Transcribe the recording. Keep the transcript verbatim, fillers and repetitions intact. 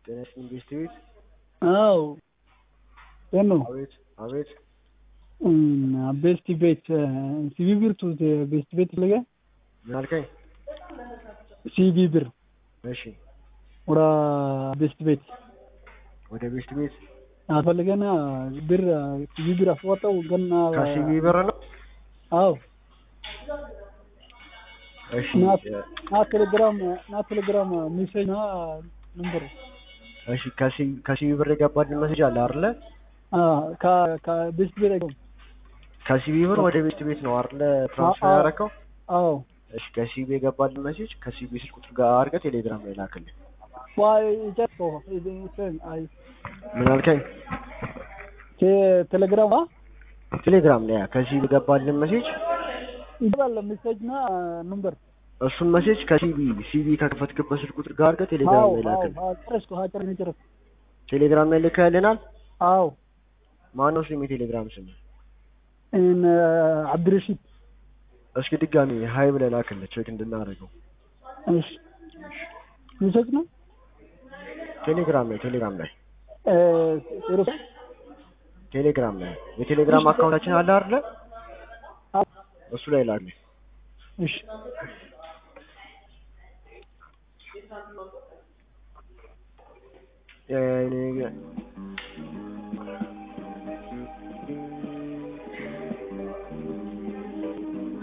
ጤናሽ ኢንቨስትሜንት አው ደሞ አቤት አቤት እም ቤስት ቤት ሲቪ ብርቱ ቤስት ቤት ለገ ማልከኝ ሲቪ ብር እሺ ወራ ቤስት ቤት ወደ ቤስት ቤት አፈልገና ብር ሲቪ ብር አስወጣው ገና ከሲቪ ብር ነው አው እሺ ና ቴሌግራም ና ቴሌግራም ሜሴጅ ና ነምበር እሺ ከሲ ከሲቪ ብር የገባልኝ ሜሴጅ አለ አይደለ አ ካ ካ ቤስት ቤት አይደለም ከሲቪ ብር ወደ ቤስት ቤት ነው አይደለ ትራንስፈር ያደረከው አዎ እሺ ከሲቪ የገባልኝ ሜሴጅ ከሲቪ ስልክ ቁጥር ጋር አድርገህ ቴሌግራም ላይ ላክልኝ ዋይ ጀስት ኢዘን አይ ምን አልከኝ ቴሌግራም ቴሌግራም ላይ ከሲቪ የገባልኝ ሜሴጅ ይባላል ሜሴጅ ና ነምበር እሱን ሜሴጅ ከሲቪ ሲቪ ከከፈትክበት ስልክ ቁጥር ጋር አድርገህ ቴሌግራም ላይ ላክልኝ አዎ ጨረስኩ ሀጨር ነው ጨረስኩ ቴሌግራም ላይ ልከህልናል አዎ ማነው ስም የቴሌግራም ስም እን አብዱረሺድ እስኪ ድጋሚ ሃይ ብለህ ላክልኝ ቼክ እንድናደርገው እሺ ሜሴጅ ነው ቴሌግራም ላይ ቴሌግራም ላይ እ ዜሮ ቴሌግራም ላይ የቴሌግራም አካውንታችን አለ አይደል እሱ ላይ ላክልኝ እሺ እ